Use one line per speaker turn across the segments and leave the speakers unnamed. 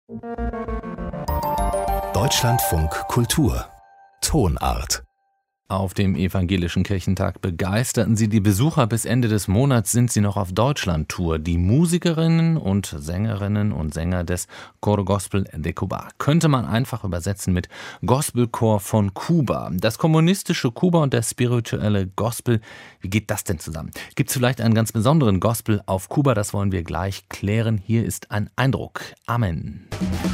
Deutschlandfunk Kultur Tonart.
Auf dem Evangelischen Kirchentag begeisterten sie die Besucher. Bis Ende des Monats sind sie noch auf Deutschland-Tour. Die Musikerinnen und Sänger des Coro Gospel de Cuba. Könnte man einfach übersetzen mit Gospelchor von Kuba. Das kommunistische Kuba und der spirituelle Gospel. Wie geht das denn zusammen? Gibt es vielleicht einen ganz besonderen Gospel auf Kuba? Das wollen wir gleich klären. Hier ist ein Eindruck. Amen.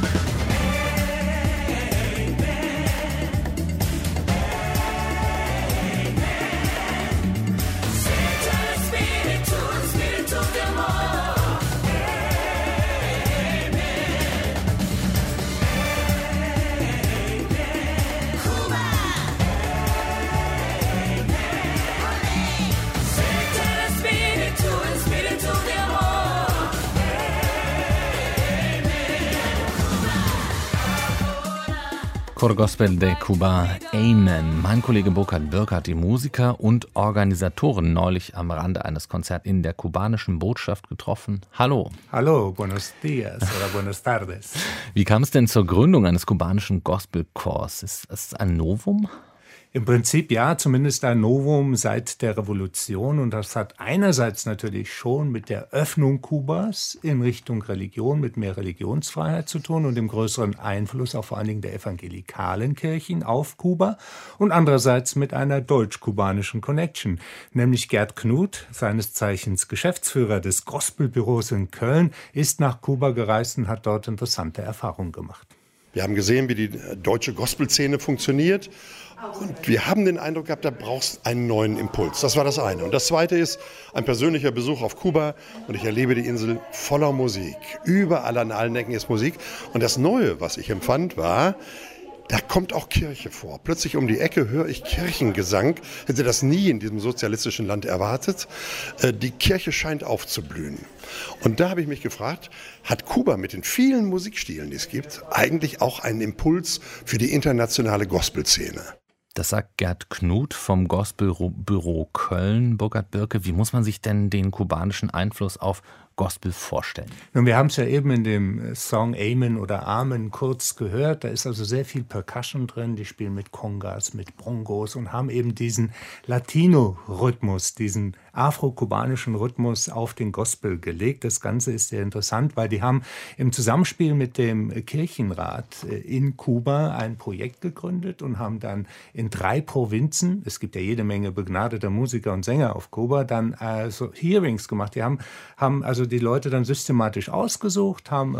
Coro Gospel de Cuba, Amen. Mein Kollege Burkhard Birke hat die Musiker und Organisatoren neulich am Rande eines Konzerts in der kubanischen Botschaft getroffen. Hallo.
Hallo, buenos dias oder buenas tardes.
Wie kam es denn zur Gründung eines kubanischen Gospelchors? Ist das ein Novum?
Im Prinzip ja, zumindest ein Novum seit der Revolution. Und das hat einerseits natürlich schon mit der Öffnung Kubas in Richtung Religion, mit mehr Religionsfreiheit zu tun und dem größeren Einfluss auch vor allen Dingen der evangelikalen Kirchen auf Kuba. Und andererseits mit einer deutsch-kubanischen Connection. Nämlich Gerd Knuth, seines Zeichens Geschäftsführer des Gospelbüros in Köln, ist nach Kuba gereist und hat dort interessante Erfahrungen gemacht.
Wir haben gesehen, wie die deutsche Gospelszene funktioniert. Und wir haben den Eindruck gehabt, da brauchst einen neuen Impuls. Das war das eine. Und das zweite ist ein persönlicher Besuch auf Kuba. Und ich erlebe die Insel voller Musik. Überall an allen Ecken ist Musik. Und das Neue, was ich empfand, war, da kommt auch Kirche vor. Plötzlich um die Ecke höre ich Kirchengesang. Hätte das nie in diesem sozialistischen Land erwartet. Die Kirche scheint aufzublühen. Und da habe ich mich gefragt, hat Kuba mit den vielen Musikstilen, die es gibt, eigentlich auch einen Impuls für die internationale Gospelszene?
Das sagt Gerd Knuth vom Gospelbüro Köln. Burkhard Birke, wie muss man sich denn den kubanischen Einfluss auf Gospel vorstellen?
Nun, wir haben es ja eben in dem Song Amen oder Amen kurz gehört. Da ist also sehr viel Percussion drin. Die spielen mit Congas, mit Bongos und haben eben diesen Latino-Rhythmus, diesen afro-kubanischen Rhythmus auf den Gospel gelegt. Das Ganze ist sehr interessant, weil die haben im Zusammenspiel mit dem Kirchenrat in Kuba ein Projekt gegründet und haben dann in 3 Provinzen, es gibt ja jede Menge begnadeter Musiker und Sänger auf Kuba, dann so Hearings gemacht. Die haben also die Leute dann systematisch ausgesucht, haben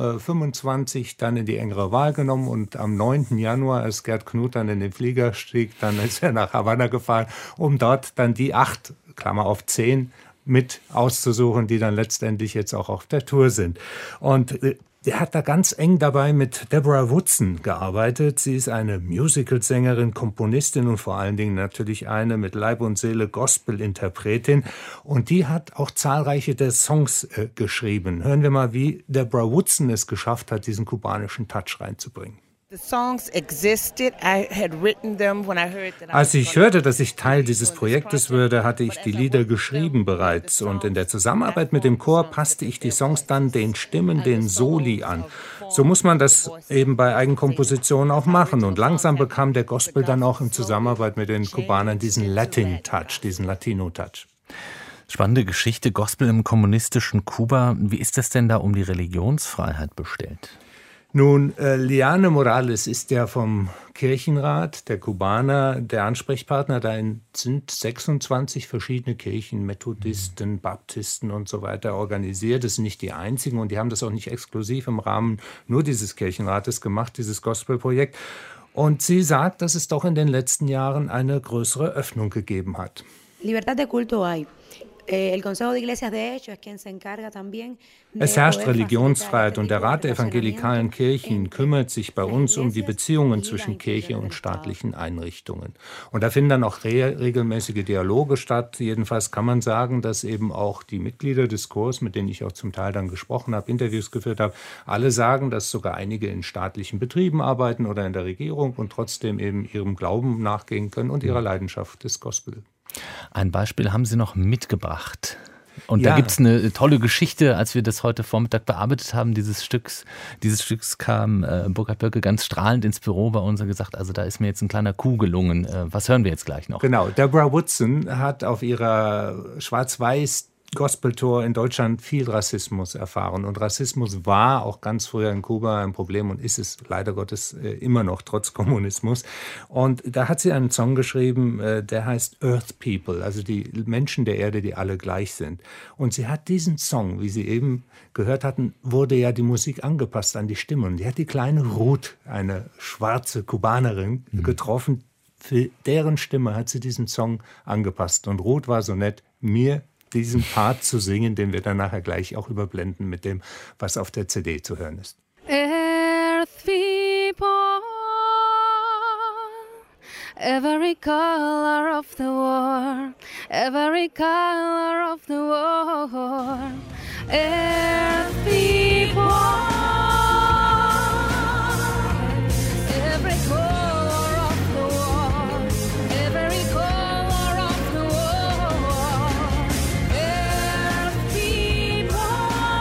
25 dann in die engere Wahl genommen und am 9. Januar, als Gerd Knuth dann in den Flieger stieg, dann ist er nach Havanna gefahren, um dort dann die 8, Klammer auf 10, mit auszusuchen, die dann letztendlich jetzt auch auf der Tour sind. Und der hat da ganz eng dabei mit Deborah Woodson gearbeitet. Sie ist eine Musicalsängerin, Komponistin und vor allen Dingen natürlich eine mit Leib und Seele Gospel-Interpretin. Und die hat auch zahlreiche der Songs geschrieben. Hören wir mal, wie Deborah Woodson es geschafft hat, diesen kubanischen Touch reinzubringen. Als ich hörte, dass ich Teil dieses Projektes würde, hatte ich die Lieder geschrieben bereits. Und in der Zusammenarbeit mit dem Chor passte ich die Songs dann den Stimmen, den Soli an. So muss man das eben bei Eigenkompositionen auch machen. Und langsam bekam der Gospel dann auch in Zusammenarbeit mit den Kubanern diesen Latin-Touch, diesen Latino-Touch.
Spannende Geschichte, Gospel im kommunistischen Kuba. Wie ist es denn da um die Religionsfreiheit bestellt?
Nun, Liane Morales ist ja vom Kirchenrat der Kubaner der Ansprechpartner. Da sind 26 verschiedene Kirchen, Methodisten, Baptisten und so weiter organisiert. Das sind nicht die einzigen und die haben das auch nicht exklusiv im Rahmen nur dieses Kirchenrates gemacht, dieses Gospelprojekt. Und sie sagt, dass es doch in den letzten Jahren eine größere Öffnung gegeben hat.
Libertad de culto hay.
Es herrscht Religionsfreiheit und der Rat der evangelikalen Kirchen kümmert sich bei uns um die Beziehungen zwischen Kirche und staatlichen Einrichtungen. Und da finden dann auch regelmäßige Dialoge statt. Jedenfalls kann man sagen, dass eben auch die Mitglieder des Chors, mit denen ich auch zum Teil dann gesprochen habe, Interviews geführt habe, alle sagen, dass sogar einige in staatlichen Betrieben arbeiten oder in der Regierung und trotzdem eben ihrem Glauben nachgehen können und ihrer Leidenschaft des Gospel.
Ein Beispiel haben Sie noch mitgebracht. Und da gibt es eine tolle Geschichte, als wir das heute Vormittag bearbeitet haben, dieses Stücks kam Burkhard Böcke ganz strahlend ins Büro bei uns und gesagt, also da ist mir jetzt ein kleiner Coup gelungen. Was hören wir jetzt gleich noch?
Genau, Deborah Woodson hat auf ihrer Schwarz-Weiß Gospel-Tour in Deutschland viel Rassismus erfahren. Und Rassismus war auch ganz früher in Kuba ein Problem und ist es leider Gottes immer noch, trotz Kommunismus. Und da hat sie einen Song geschrieben, der heißt Earth People, also die Menschen der Erde, die alle gleich sind. Und sie hat diesen Song, wie Sie eben gehört hatten, wurde ja die Musik angepasst an die Stimme. Und die hat die kleine Ruth, eine schwarze Kubanerin, getroffen. Für deren Stimme hat sie diesen Song angepasst. Und Ruth war so nett, mir diesen Part zu singen, den wir dann nachher gleich auch überblenden mit dem, was auf der CD zu hören ist.
Earth people, every color of the world, every color of the world, Earth people, every color of the world, every color of the world, Earth people.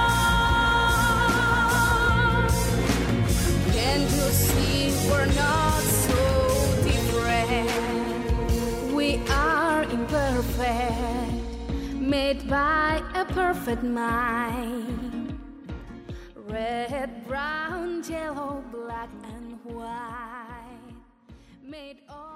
Can't you see we're not so different? We are imperfect, made by a perfect mind. Red, brown, yellow, black and white, made of